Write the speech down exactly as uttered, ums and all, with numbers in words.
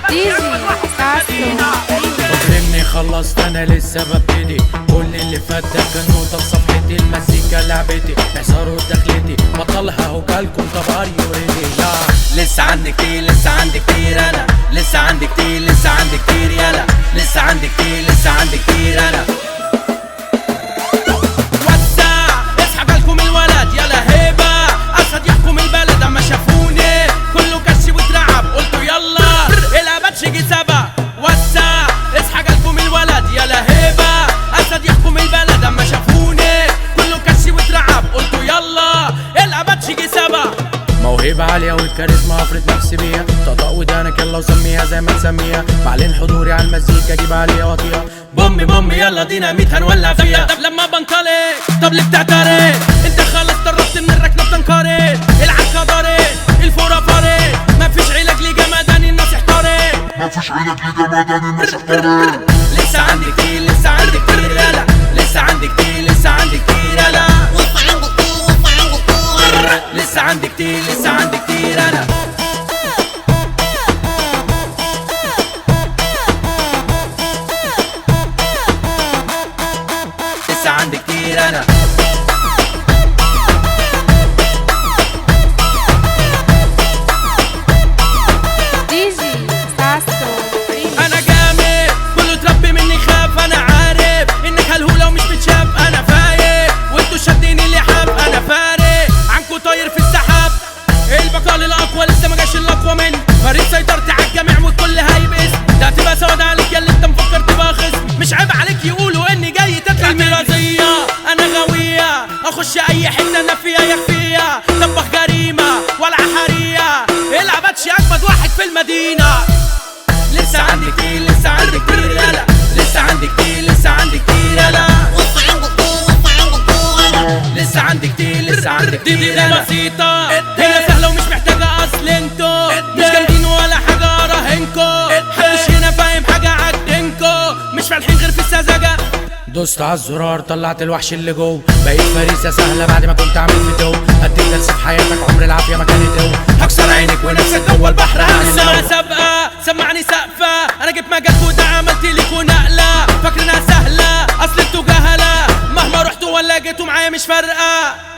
ديجي ساسو. فاكرني خلصت انا لسه ببتدي، كل اللي فات ده كان نقطة في صفحتي، المزيكا لعبتي احذروا دخلتي، بطلها اهو جالكم طب ار يو ريدي. لسه عندي كتير لسه عندي كتير انا، لسه عندي كتير لسه عندي كتير يلا، لسه عندي كتير لسه عندي كتير انا. وسع اصحى جالكم الولد يلا هيبة، اسد يحكم البلد اما شافوني كله كش واترعب قلتوا يلا الابد شيجي سبا. وسع اصحى جالكم الولد يلا هيبة، اسد يحكم البلد اما شافوني كله كش واترعب قلتوا يلا الابد شيجي سبا. موهبة عالية والكاريزما افرض نفسي بيها، طقطق ودانك يلا وسميها زي ما تسميها، بعلن حضوري على المزيكا جيب عليها واطيها، بومي بومي يلا ديناميت هنولع فيها. طب لما بنطلق طب ليه بتعترض؟ انت خلاص قربت من الركنة بتنقرض، العكا ضارب الفورة فارد، مفيش علاج لجمدان الناس احترت، مفيش علاج لجمدان الناس احترت. لسه عندي كتير لسه عندي كتير يلا، لسه عندي كتير لسه عندي كتير يلا، لسه عندي كتير لسه عندي كتير انا. لسه عندي كتير انا. ديجي ساسو. انا جامد كله اتربي مني خاف، انا عارف انك هالهولة ومش بتشاف، انا فايق وانتوا شادين اللحاف، انا فارق عنكوا طاير في السحاب، البقال الاقوى لسه ما جاش الاقوى مني، فريق سيطرتي على الجميع والكل هايب اسم، ده هتبقى سواد عليك يا اللي انت مفكر تبقى خصم، مش عيب عليك يقولوا اني جاي تطلع المرازية، انا غاوية اخش اي حتة انا فيها يخفيها، طبخ جريمة ولا حرية، العبدش اجمد واحد في المدينة. لسه عندي كتير لسه عندي كتير يلا، لسه عندي كتير لسه عندي كتير يلا، لسه عندي كتير لسه عندي كتير انا. بسيطة هي سهلة ومش محتاجة اصل انتو مش جامدين ولا حاجة اراهنكو، محدش هنا فاهم حاجة عاجبينكو، مش فالحين غير في السذاجة. دوست على الزرار طلعت الوحش اللي جوه، بقيت فريسة سهلة بعد ما كنت عامل فتو، اديك درس في حياتك عمر العافية ما كانت هو، هكسر عينك ونفسك جوه البحر هنسى سابقة سمعني سقفة، انا جيت مجالك وده عملت ليكوا نقلة، فاكرينها سهلة اصل انتوا جهلة، مهما رحتوا ولا جيتوا معايا مش فارقة.